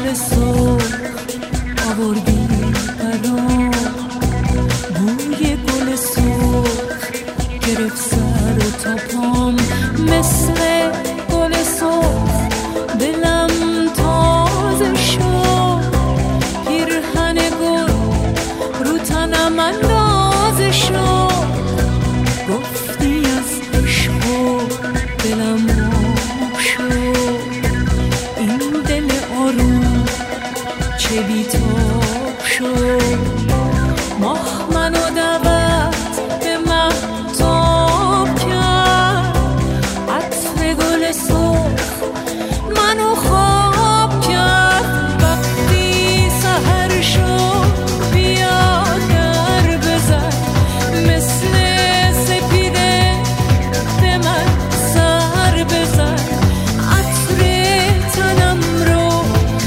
گل سرخ آوردی برام، بوی گل سرخ گرفت سر و تا پام، مثل گل سرخ دلم تازه شد، پیرهن گل رو تنم اندازه شد، گفتی از عشق و دلم آب شد، این دل آروم چه بی‌تاب شد، ماه منو دعوت به مهتاب کرد، عطر گل سرخ منو خواب کرد، وقتی سحر شد بیا در بزن، مثل سپیده به من سر بزن، عطر تنم رو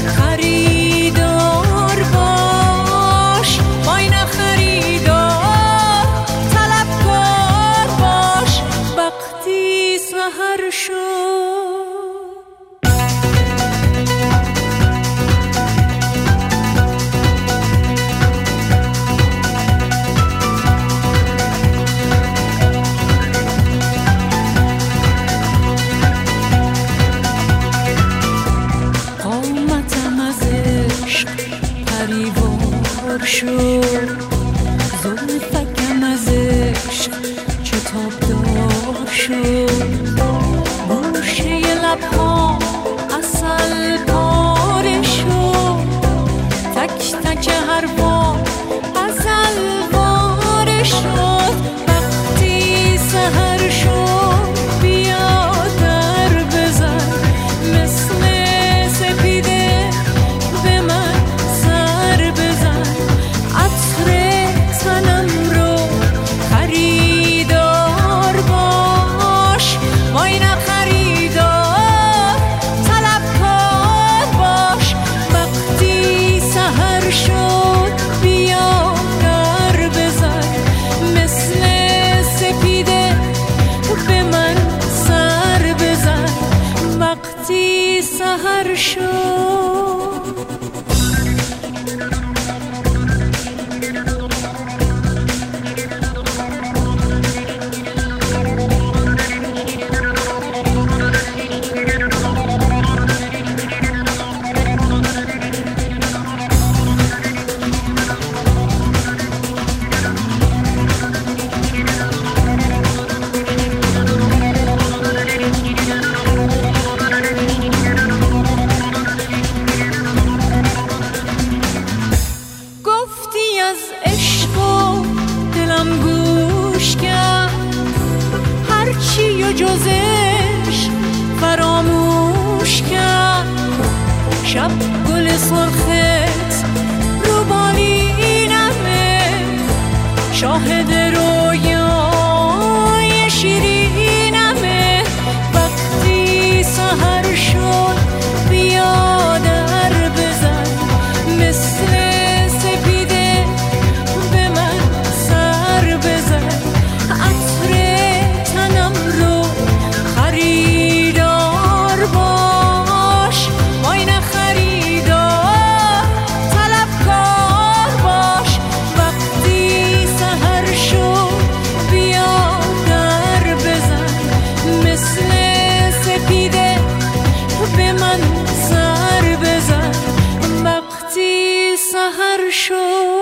خریدار باش، وای نه خریدار طلبکار باش، وقتی سحر شد. قامتم از عشق پریوار شد، زلفکم از عشق شتابدار شد، گوشه لب‌ها عسل پاره شد، تک تک حرفا عسل واره شد، وقتی سحر شد بیا در بزن، مثل سپیده به من سر بزن، عطر تنم رو خریدار باش، وای نه خریدار طلبکار باش، وقتی سحر شد بیا در بزن، مثل سپیده به من سر بزن، وقتی سحر شد. گفتی از عشق و دلم گوش کرد، هرچی و جز عشق فراموش کرد، شب گل سرخت رو بالینمه، شاهد رویای شیرینمه، وقتی سحر شد بیا در بزن، مثل سپیده به من سر بزن، عطر تنم رو خریدار باش، وای نه خریدار طلبکار باش، وقتی سحر شد بیا در بزن، مثل سپیده به من سر بزن، وقتی سحر شد.